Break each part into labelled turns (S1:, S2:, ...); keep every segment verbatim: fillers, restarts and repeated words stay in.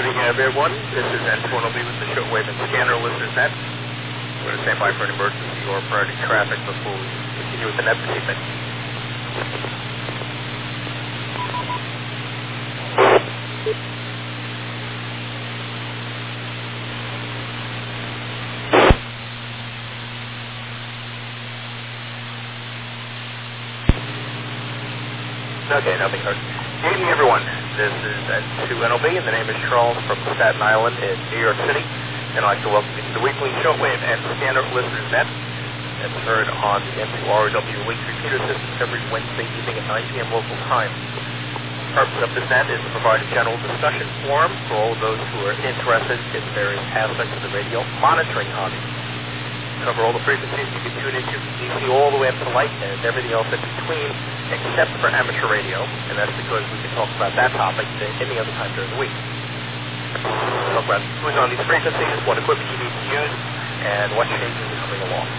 S1: evening, everyone. This is Antoine O'B with the Shortwave and Scanner Listeners Net. We're going to stand by for an emergency or priority traffic before we continue with the net proceeding. Okay, nothing heard. Good evening, everyone. This is N two N O B, and the name is Charles from Staten Island in New York City. And I'd like to welcome you to the weekly Shortwave and Scanner Listeners Net. It's heard on the N two R O W Link repeater systems every Wednesday evening at nine p.m. local time. The purpose of this net is to provide a general discussion forum for all of those who are interested in various aspects of the radio monitoring hobby. Cover all the frequencies you can tune into from D C all the way up to light and everything else in between, except for amateur radio, and that's because we can talk about that topic any other time during the week. We'll talk about who's on these frequencies, what equipment you need to use, and what changes are coming along.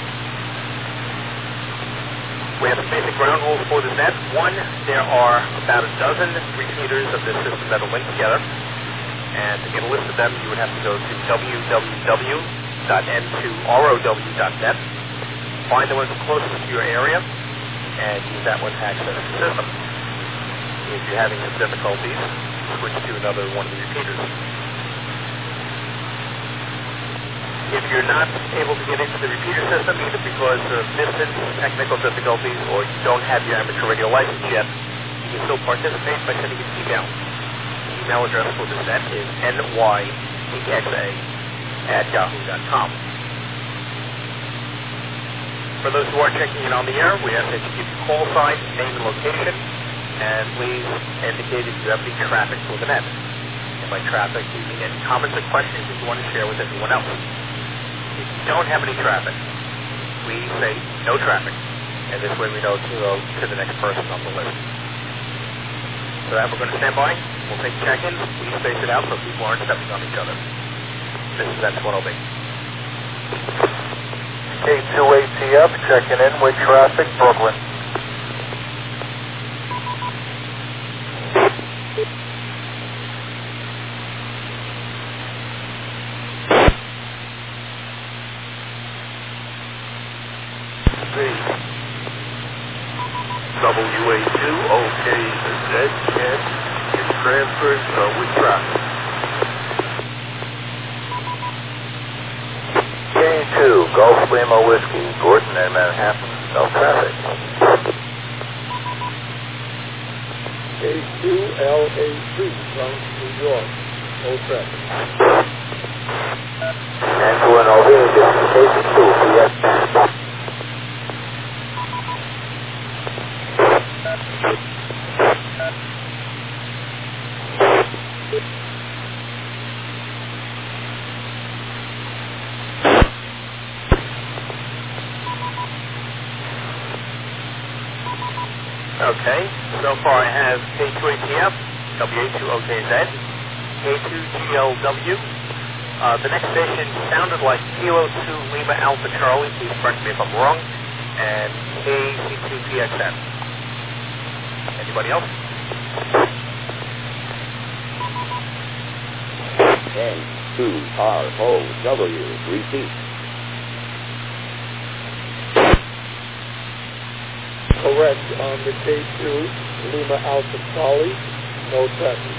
S1: We have some basic ground rules for this net. One, there are about a dozen repeaters of this system that are linked together, and to get a list of them, you would have to go to w w w dot n two r o w dot net, find the ones closest to your area, and use that one to access the system. If you're having some difficulties, switch to another one of the repeaters. If you're not able to get into the repeater system, either because of distance, technical difficulties, or you don't have your amateur radio license yet, you can still participate by sending an email. The email address for this net is n y e x a at yahoo dot com. For those who are checking in on the air, we ask that you keep your call sign, name, and location, and please indicate if you have any traffic for the net. And by traffic, you mean any comments or questions that you want to share with everyone else. If you don't have any traffic, we say no traffic, and this way we know to go to the next person on the list. For that, we're going to stand by. We'll take check-ins. Please space it out so people aren't stepping on each other. This is N two N O B.
S2: K two A T F checking in with traffic, Brooklyn.
S3: W A two, okay, Z ten is transferred uh, with traffic.
S2: K two, Gulf Lima Whiskey, Gordon and Manhattan, no traffic.
S4: K two L A three, Bronx, New York, no traffic.
S2: N two N O B, this is K two, P S.
S1: Okay, so far I have K two A T F, W A two O K Z, K two G L W. Uh, the next station sounded like Kilo two Lima Alpha Charlie, please correct me if I'm wrong, and K C two P X N. Anybody else?
S5: N two R O W, repeat.
S4: Correct on the K two, Lima Alpha Charlie, no traffic.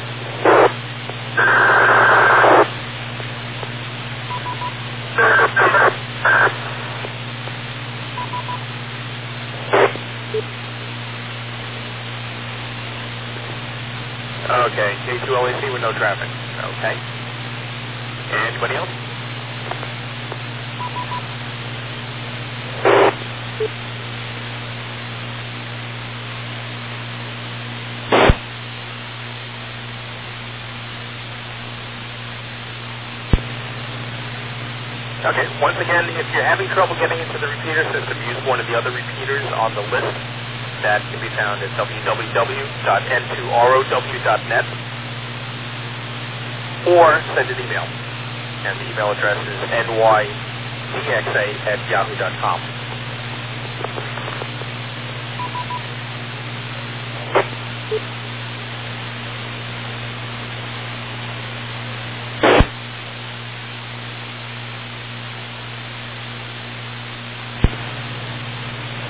S1: Okay, K two L A C with no traffic. Okay. Anybody else? Okay, once again, if you're having trouble getting into the repeater system, use one of the other repeaters on the list that can be found at w w w dot n two r o w dot net or send an email. And the email address is n y d x a at yahoo dot com.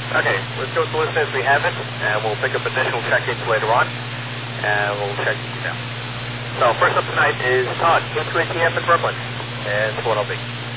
S1: Okay, let's go to the list as we have it, and we'll pick up additional check-ins later on, and we'll check you down. So first up tonight is Todd, K two A T F in Brooklyn, and two N L B.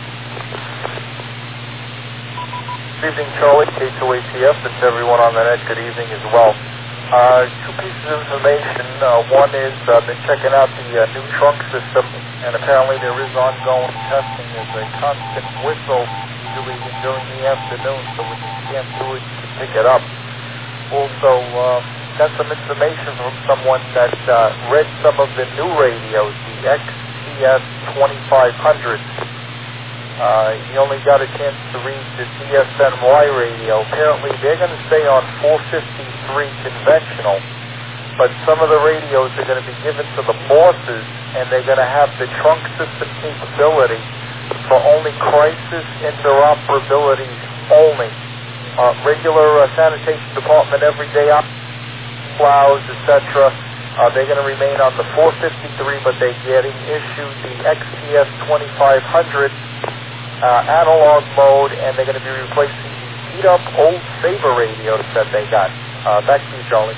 S2: Good evening, Charlie, K two A T F, and to everyone on the net, good evening as well. Uh, two pieces of information. Uh, one is I've uh, been checking out the uh, new trunk system, and apparently there is ongoing testing. There's a constant whistle, usually during the afternoon, so when you can't do it, you can pick it up. Also, uh, got some information from someone that uh, read some of the new radios, the X T S twenty-five hundred. Uh, he only got a chance to read the D S N Y radio. Apparently, they're going to stay on four fifty-three conventional, but some of the radios are going to be given to the bosses, and they're going to have the trunk system capability for only crisis interoperability only. Uh, regular uh, sanitation department, everyday op plows, et cetera. Uh, they're going to remain on the four fifty-three, but they're getting issued the X T S twenty-five hundred. Uh, analog mode, and they're going to be replacing the beat-up old Sabre radios that they got. Uh, back to you, Charlie.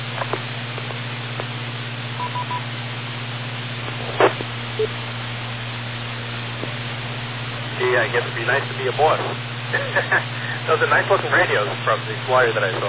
S1: Gee, I guess it'd be nice to be a boss. Those are nice-looking radios from the flyer that I saw.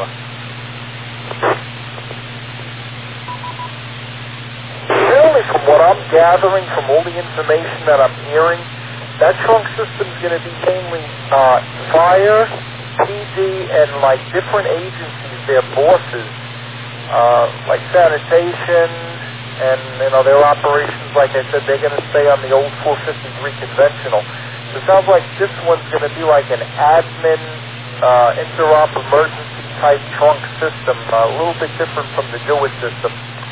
S2: Really, from what I'm gathering, from all the information that I'm hearing, that trunk system's going to be mainly uh, fire, P D, and like different agencies, their bosses, uh, like sanitation, and you know their operations. Like I said, they're going to stay on the old four fifty-three conventional. So it sounds like this one's going to be like an admin, uh, interop emergency type trunk system, uh, a little bit different from the Do It system.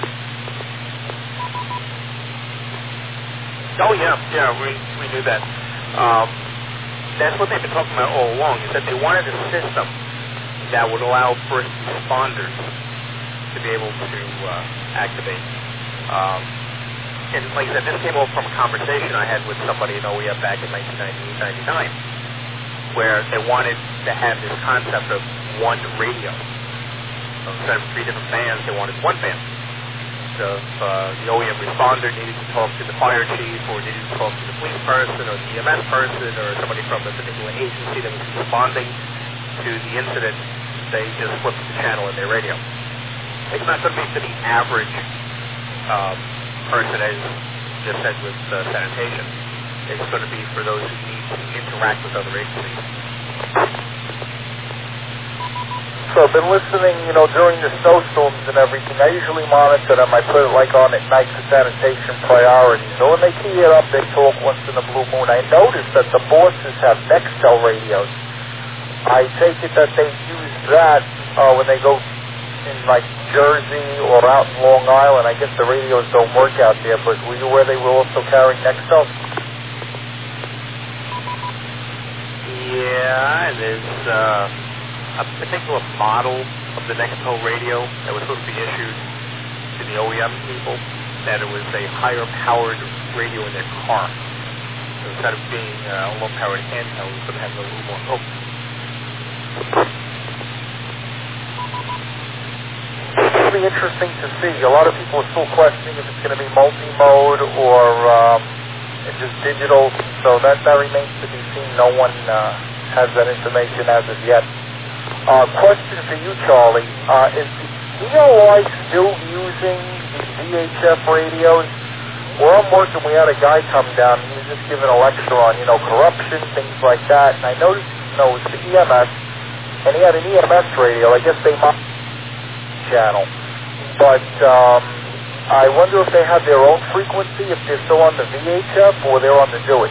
S1: Oh, yeah, yeah, we, we knew that. Um, that's what they've been talking about all along, is that they wanted a system that would allow first responders to be able to uh, activate. Um, and like I said, this came over from a conversation I had with somebody in O E F back in nineteen ninety-eight ninety-nine, where they wanted to have this concept of one radio. So instead of three different bands, they wanted one band. So if uh, the O E M responder needed to talk to the fire chief, or needed to talk to the police person, or the E M S person, or somebody from a particular agency that was responding to the incident, they just flipped the channel in their radio. It's not going to be for the average um, person, as just said with uh, sanitation. It's going to be for those who need to interact with other agencies.
S2: So I've been listening, you know, during the snowstorms and everything. I usually monitor them. I put it like on at night for sanitation priority. So when they key it up, they talk once in a blue moon. I noticed that the bosses have Nextel radios. I take it that they use that uh, when they go in like Jersey or out in Long Island. I guess the radios don't work out there, but were you aware they were also carrying Nextel?
S1: Yeah, there's uh, a particular model of the Nextel radio that was supposed to be issued to the O E M people, that it was a higher powered radio in their car. So instead of being uh, a low powered handheld, it was going to have a little more oomph.
S2: It'll be interesting to see. A lot of people are still questioning if it's going to be multi-mode or um, just digital, so that, that remains to be seen. No one uh, has that information as of yet. Uh, question for you, Charlie. Uh, is the E O I still using the V H F radios? Where I'm working, we had a guy come down, and he was just giving a lecture on, you know, corruption, things like that, and I noticed, you know, it's the E M S, and he had an E M S radio. I guess they might channel. But um, I wonder if they have their own frequency, if they're still on the V H F or they're on the Do It.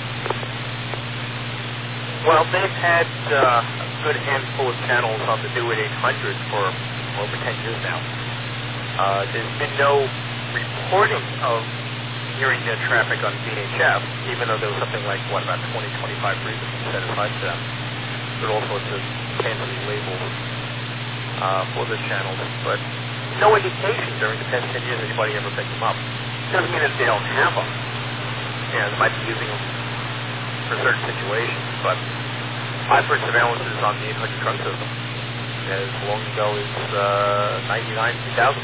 S1: Well, they've had uh, a good handful of channels on the Do It eight hundred for over ten years now. Uh, there's been no reporting of hearing their traffic on V H F, even though there was something like, what, about twenty, twenty-five frequencies set aside for them. There are all sorts of fancy labels uh, for the channels, but no indication during the past ten years anybody ever picked them up. Doesn't mean that they don't have them. Yeah, they might be using them for certain situations, but I've heard surveillance is on the eight hundred trunk system. as long ago as uh, ninety-nine, two thousand.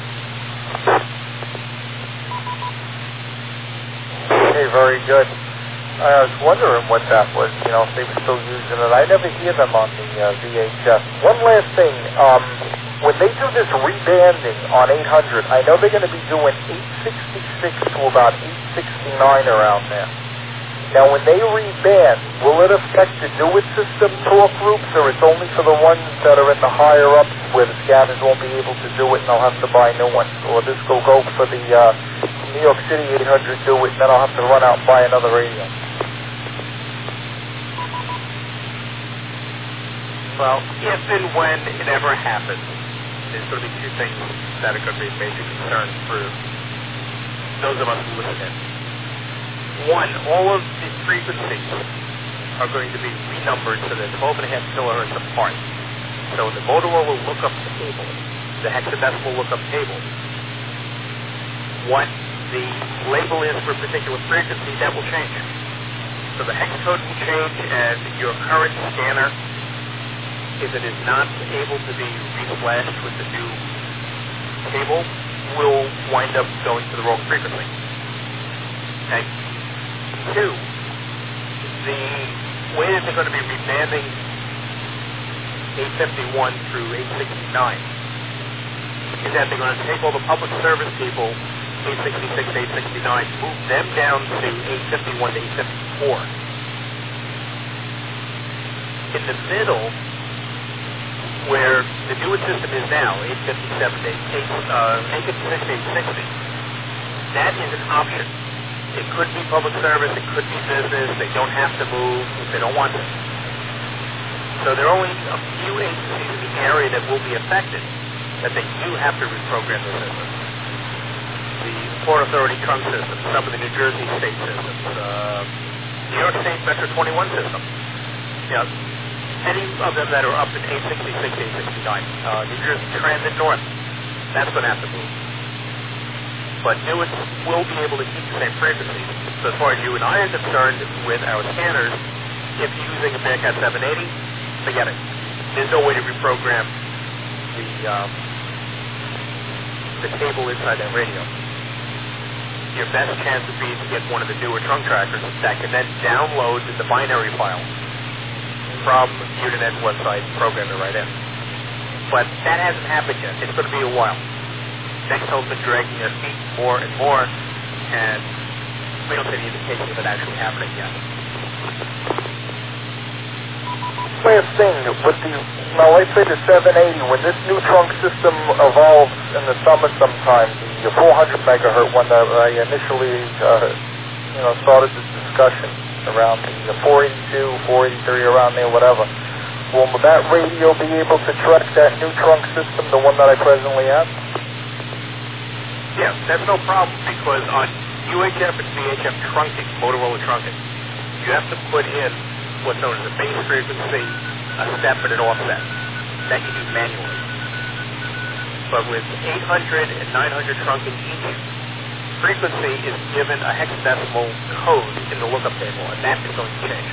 S2: Okay, very good. I was wondering what that was, you know, if they were still using it. I never hear them on the uh, V H F. One last thing, um, when they do this rebanding on eight hundred, I know they're going to be doing eight sixty-six to about eight sixty-nine around there. Now, when they reband, will it affect the do-it system talk groups, or it's only for the ones that are in the higher-ups where the scanners won't be able to do it and they'll have to buy new ones? Or this will go for the uh, New York City eight hundred do-it, and then I'll have to run out and buy another radio?
S1: Well, if and when it ever happens, there's going to be two things that are going to be major concerns for those of us who listen in. One, all of the frequencies are going to be renumbered so they're twelve and a half kilohertz apart. So the Motorola lookup table, the hexadecimal lookup table, what the label is for a particular frequency, that will change. So the hex code will change, and your current scanner, if it is not able to be reflashed with the new table, will wind up going to the wrong frequency. Okay? Two, the way that they're going to be rebanding eight fifty-one through eight sixty-nine is that they're going to take all the public service people, eight sixty-six, eight sixty-nine, move them down to eight fifty-one to eight fifty-four. In the middle, where the newer system is now, eight fifty-seven to eight fifty-six to eight sixty, that is an option. It could be public service, it could be business, they don't have to move if they don't want to. So there are only a few agencies in the area that will be affected, that they do have to reprogram the system. The Port Authority trunk system, some of the New Jersey state systems, uh, New York State Metro twenty-one system. You know, any of them that are up in eight sixty-six, eight sixty-nine. Uh, New Jersey Transit North, that's going to have to move. But Newitt will be able to keep the same frequency. So as far as you and I are concerned with our scanners, if you're using a Bearcat seven eighty, forget it. There's no way to reprogram the um, the cable inside that radio. Your best chance would be to get one of the newer trunk trackers that can then download the binary file from United's website and program it right in. But that hasn't happened yet. It's going to be a while. Nextel's been dragging their feet more and more, and we don't see any indication of it actually happening yet.
S2: Last thing, with the, now let's say the seven eighty, when this new trunk system evolves in the summer sometime, the four hundred megahertz one that I initially, uh, you know, started this discussion around the four eighty-two, four eighty-three, around there, whatever, will that radio be able to track that new trunk system, the one that I presently have?
S1: Yeah, that's no problem, because on U H F and V H F trunking, Motorola trunking, you have to put in what's known as a base frequency, a step, and an offset. That you do manually. But with eight hundred and nine hundred trunking each, frequency is given a hexadecimal code in the lookup table, and that is going to change.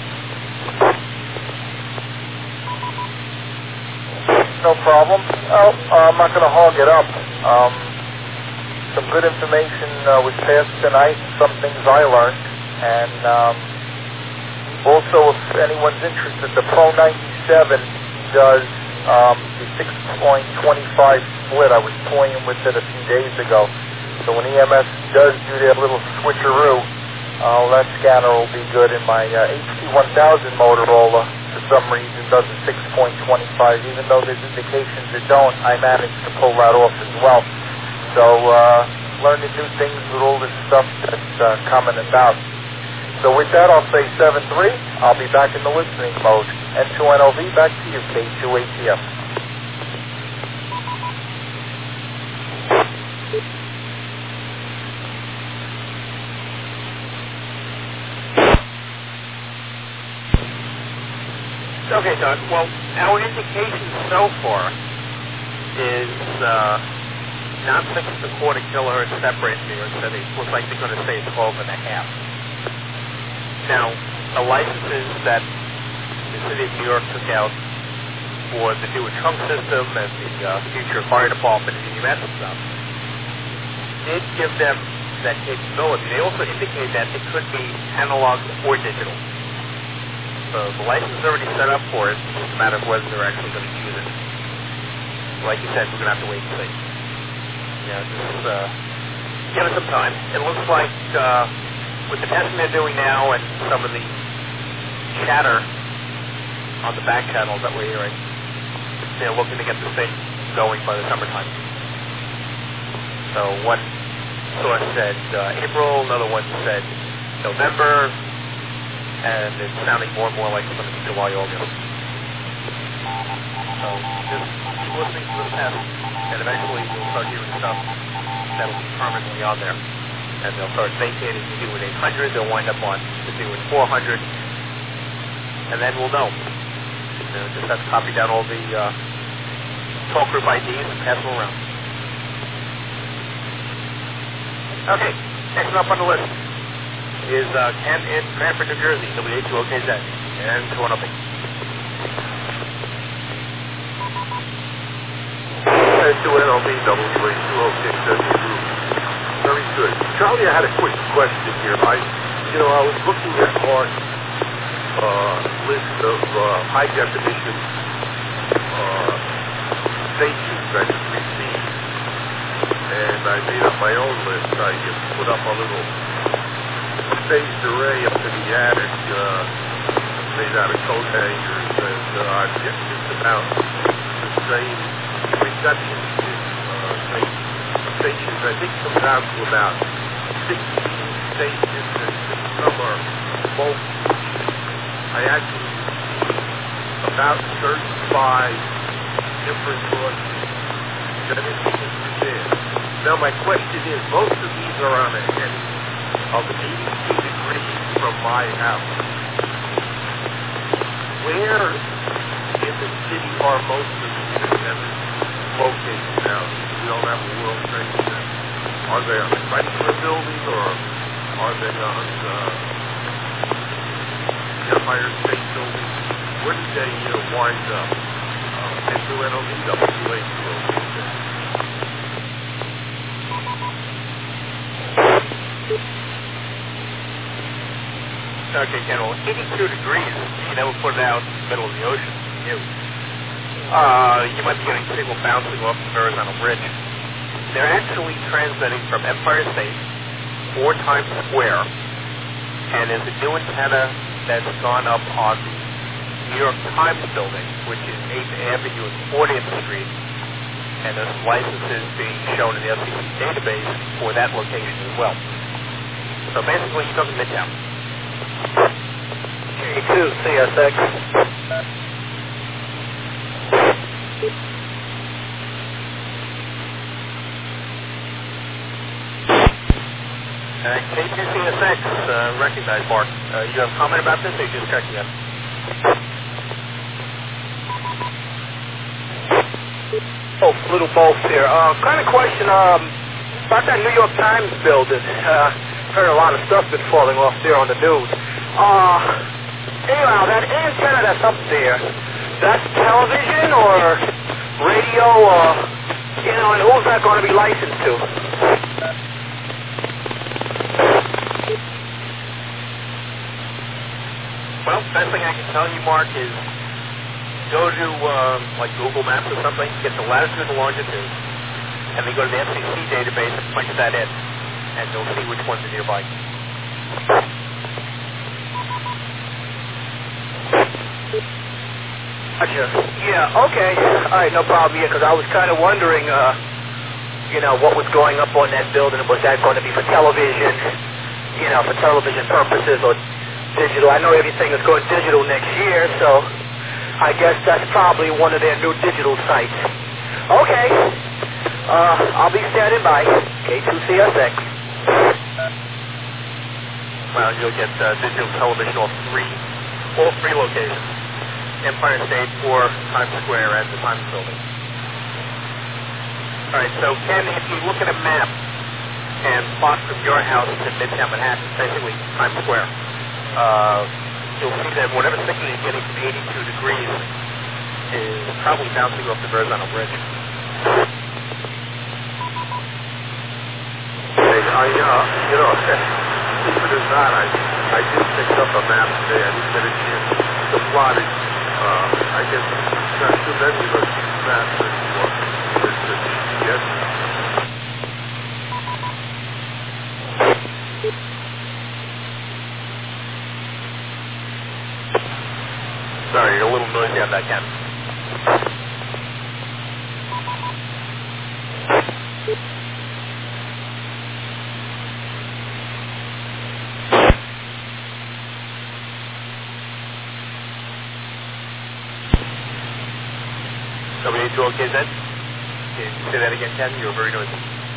S2: No problem. Oh, I'm not going to hog it up. Um, some good information uh, was passed tonight, some things I learned, and um, also if anyone's interested, the Pro ninety-seven does um, the six point two five split. I was toying with it a few days ago. So when E M S does do their little switcheroo, uh, that scanner will be good. In my uh, H T one thousand Motorola, for some reason, does a six point two five. Even though there's indications it don't, I managed to pull that off as well. So uh, learning new things with all this stuff that's uh, coming about. So with that, I'll say seven three. I'll be back in the listening mode. N two N O V, back to you, K two A T F.
S1: Okay, Doug. Well, our indication so far is uh, not six and a quarter kilohertz separate in New York City. Looks like they're going to say twelve and a half. Now, the licenses that the city of New York took out for the newer trunk system and the uh, future fire department and E M S and stuff, did give them that capability. They also indicate that it could be analog or digital. So the license is already set up for it. It's just a matter of whether they're actually going to use it. Like you said, we're going to have to wait and see. Yeah, just uh, give it some time. It looks like uh, with the testing they're doing now and some of the chatter on the back channels that we're hearing, they're looking to get this thing going by the summertime. So one source said uh, April, another one said November, and it's sounding more and more like it's going to be July, August. So just keep listening to this test, and eventually you'll start hearing stuff that'll be permanently on there. And they'll start vacating to do it eight hundred, they'll wind up on to do it four hundred, and then we'll know. You know, just have to copy down all the uh, talk group I Ds and pass them around. Okay, next up on the list is uh, Ken in Cranford, New Jersey, W A two O K Z, and two one oh.
S3: two N O B, W A two O K Z group. Very good. Charlie, I had a quick question here. I, you know, I was looking at Mark's uh, list of uh, high definition uh, stations that he received. And I made up my own list. I uh, put up a little phased array up in the attic, uh, made out of coat hangers, and uh, I'm getting just about the same reception uh, same stations. I think it comes out to about sixteen stations, and some are bulk. I actually received about thirty-five different sources that are there. Now my question is, most of these are on a heading of eighty-two degrees from my house. Where in the city are most of these antennas located now? We don't have a World Trade Center. Are they on the Chrysler Building, or are they on uh, the Empire State Building? Where did they uh, wind up? Uh, N two N O V, W A two O K Z.
S1: Okay, General, eighty-two degrees, you never put it out in the middle of the ocean. You, uh, you might be getting signal bouncing off the Verrazano Bridge. They're actually transmitting from Empire State or Times Square, and there's a new antenna that's gone up on the New York Times building, which is eighth Avenue and fortieth Street, and there's licenses being shown in the F C C database for that location as well. So basically, you're talking Midtown.
S2: K two C S X.
S1: Uh, K two C S X, uh, recognize Mark. Uh, you have a comment about this, or you just checking in?
S2: Oh, little both here. Uh, kind of question um, about that New York Times building. Uh, heard a lot of stuff been falling off there on the news. Uh, anyhow, that antenna that's up there, that's television or radio, or, you know, and who's that going to be licensed to?
S1: Well, best thing I can tell you, Mark, is go to, um, like, Google Maps or something, get the latitude and longitude, and then go to the F C C database and punch that in, and you'll see which ones are nearby.
S2: Gotcha. Yeah, okay. All right, no problem. Yeah, because I was kind of wondering, uh, you know, what was going up on that building. Was that going to be for television, you know, for television purposes, or digital? I know everything is going digital next year, so I guess that's probably one of their new digital sites. Okay. Uh, I'll be standing by. K two C S X.
S1: Well, you'll get uh, digital television off three, all three locations. Empire State or Times Square at the Times Building. All right, so Ken, if you look at a map and plot from your house to Midtown Manhattan, basically Times Square, uh, you'll see that whatever signal you're getting from eighty-two degrees is probably bouncing off the Verrazano Bridge.
S3: Hey, I, uh, you know, even as that, I, I did pick up a map today. I didn't get a chance to plot it. Uh, I guess not too many of us use maps anymore. There's the G P S.
S1: Sorry, you're a little noisy on that, Ken. W two O K Z? Can you say that again, Ken? You were very noisy.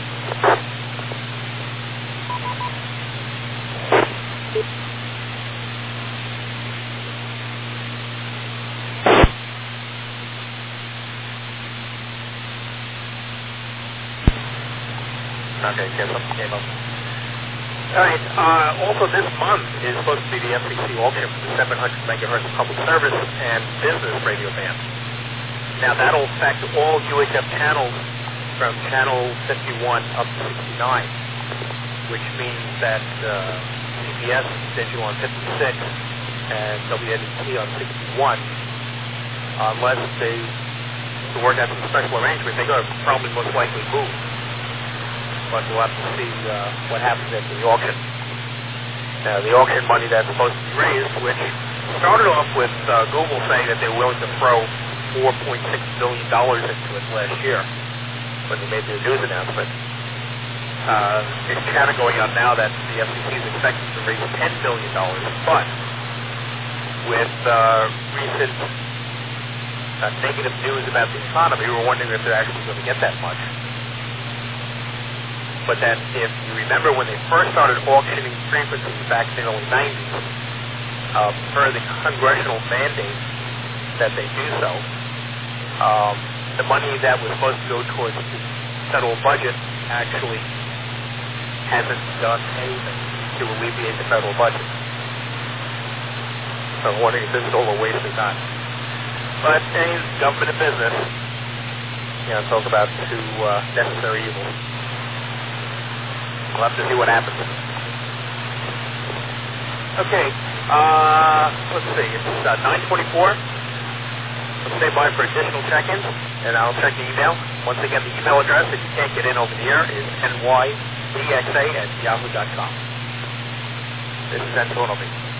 S1: Okay, cancel. Came up. All right. Uh, also, this month is supposed to be the F C C auction for the seven hundred megahertz public service and business radio band. Now, that'll affect all U H F channels from channel fifty-one up to sixty-nine, which means that uh, C B S digital on fifty-six and W N E T on sixty-one, unless they work out some special arrangement, they're going to probably most likely move. But we'll have to see uh, what happens at the auction. Now, the auction money that's supposed to be raised, which started off with uh, Google saying that they're willing to throw four point six billion dollars into it last year when they made their news announcement. Uh, it's chatter going on now that the F C C is expected to raise ten billion dollars, but with uh, recent uh, negative news about the economy, we're wondering if they're actually going to get that much. But then, if you remember when they first started auctioning frequencies back in the early nineties, uh, per the congressional mandate that they do so, um, the money that was supposed to go towards the federal budget actually hasn't done anything to alleviate the federal budget. So I'm wondering if this is all a waste of time. But, hey, government and business, you know, talk about two uh, necessary evils. We'll have to see what happens. Okay, uh, let's see, it's uh, nine twenty-four. Let's stay by for additional check-ins, and I'll check the email. Once again, the email address, if you can't get in over the air, is N Y D X A at yahoo dot com. This is N two N O V.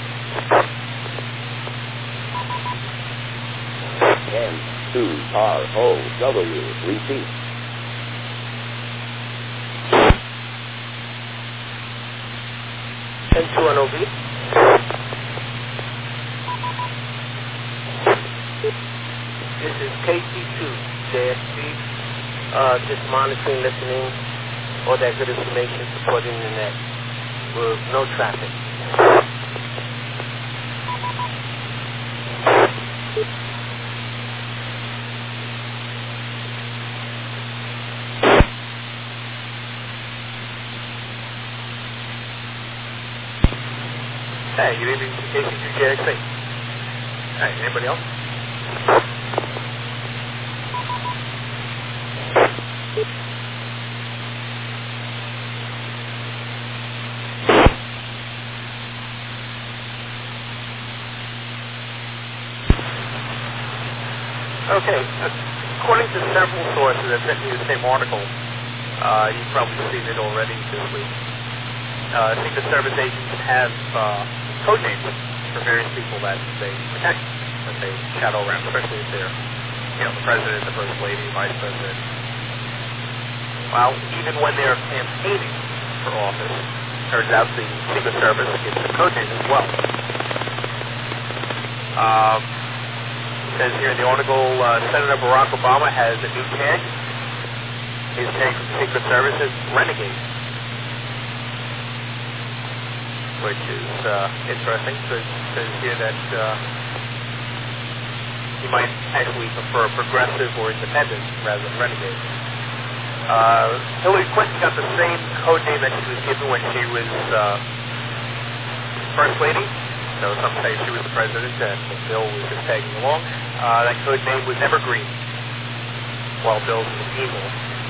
S5: N two R O W, repeat.
S1: N two N O V. This is K C two J S P, uh, just monitoring, listening, all that good information supporting the net with no traffic. Hey, you didn't K C two J X A. Hey, anybody else? Okay, according to several sources that sent me the same article, uh, you've probably seen it already this week. Uh, Secret Service agents have uh, code names for various people that they protect, that they shadow around, especially if they're, you know, the president, the first lady, vice president. Well, even when they're campaigning for office, turns out the Secret Service gives them code names as well. Um, it says here in the article, uh, Senator Barack Obama has a new tag. His tag from the Secret Service is Renegade, which is uh, interesting. So it says here that uh, he might actually prefer progressive or independent rather than renegade. Uh, Hillary Clinton got the same code name that she was given when she was uh, First Lady, So some say she was the president and Bill was just tagging along. Uh, that code name was Evergreen, while Bill's was Eagle.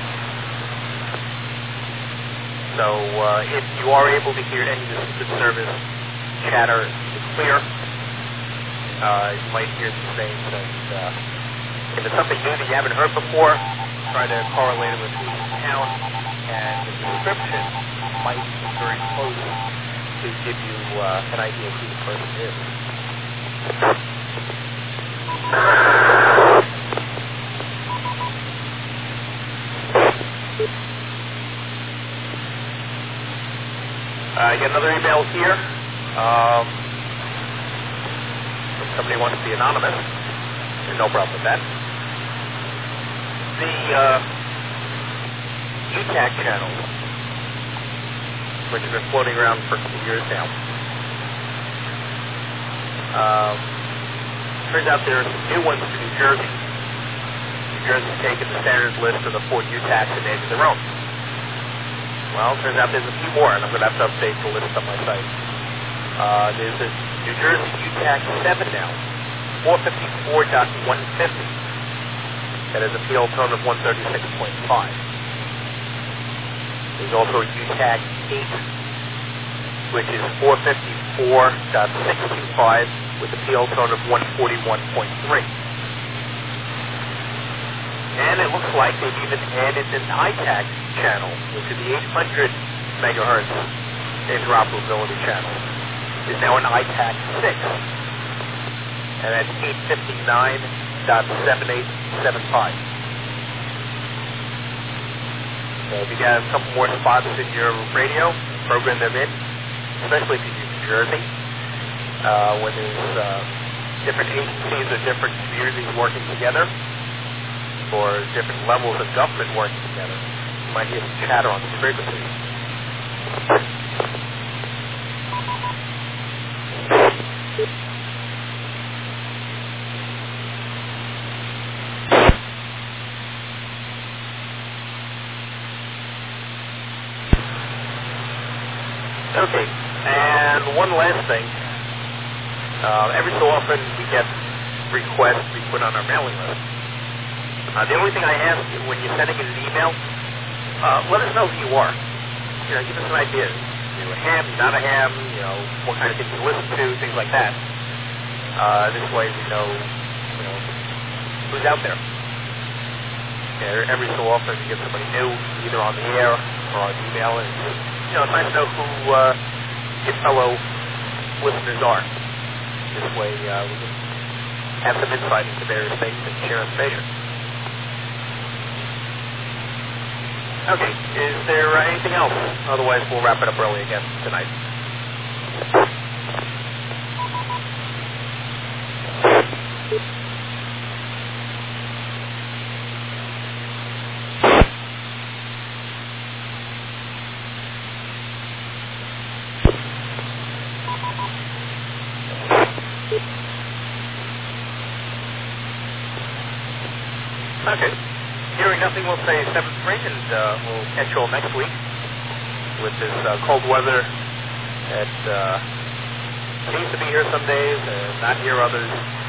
S1: So uh, if you are able to hear any of the Secret Service chatter clear, uh, you might hear these names. And uh, if it's something new that you haven't heard before, try to correlate it with who's in town, and the description might be very close to give you uh, an idea of who the person is. Uh, I get another email here. Um, somebody wants to be anonymous. There's no problem with that. The uh, U TAC channel, which has been floating around for a couple years now. Um, turns out there are some new ones for New Jersey. New Jersey's taken the standard list of the four U TACs and made it their own. Well, turns out there's a few more, and I'm going to have to update the list on my site. Uh, there's a New Jersey U TAC seven now, four fifty-four point one fifty, that has a P L tone of one thirty-six point five. There's also a U TAC eight, which is four fifty-four point six two five with a P L tone of one forty-one point three. And it looks like they've even added an I TAC channel, which is the eight hundred megahertz interoperability channel. It's now an I TAC six, and that's eight fifty-nine point seven eight seven five. So if you got a couple more spots in your radio, program them in, especially if you use New Jersey, uh, when there's uh, different agencies or different communities working together, or different levels of government working together. You might hear some chatter on these frequencies. Okay, and one last thing. Uh, every so often we get requests we put on our mailing list. Uh, the only thing I ask you when you're sending in an email, uh, let us know who you are. You know, give us some ideas. You're a ham, you're not a ham, you know, what kind of things you listen to, things like that. Uh, this way we know, you know, who's out there. Yeah, every so often you get somebody new, either on the air or on email, and you know, it's nice to know who uh, your fellow listeners are. This way uh, we can have some insight into various things and share information. Okay, is there uh, anything else? Otherwise, we'll wrap it up early again tonight. Okay. Hearing nothing, we'll say seven three, and uh, we'll catch you all next week with this uh, cold weather that uh, seems to be here some days and not here others.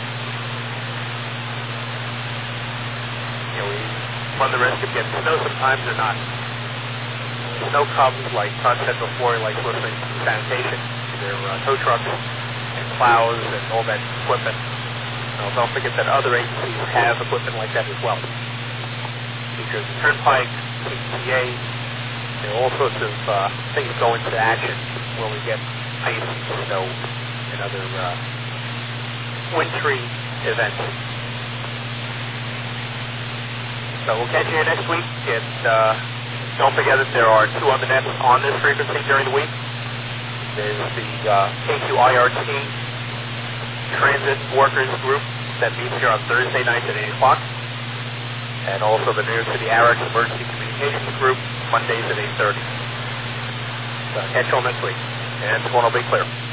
S1: You know, we run the risk of getting snow sometimes or not. When snow comes, like Todd said before, he likes listening to sanitation, their uh, tow trucks and plows and all that equipment. Now, don't forget that other agencies have equipment like that as well. Because the Turnpike, P T A, you know, all sorts of uh, things go into action when we get ice, snow, and other uh, wintry events. So we'll catch you here next week. And uh, don't forget that there are two other nets on this frequency during the week. There's the uh, K Q I R T Transit Workers Group that meets here on Thursday nights at eight o'clock. And also the New York City A R E C Emergency Communications Group, Mondays at eight thirty. So catch you all next week. And this one will be clear.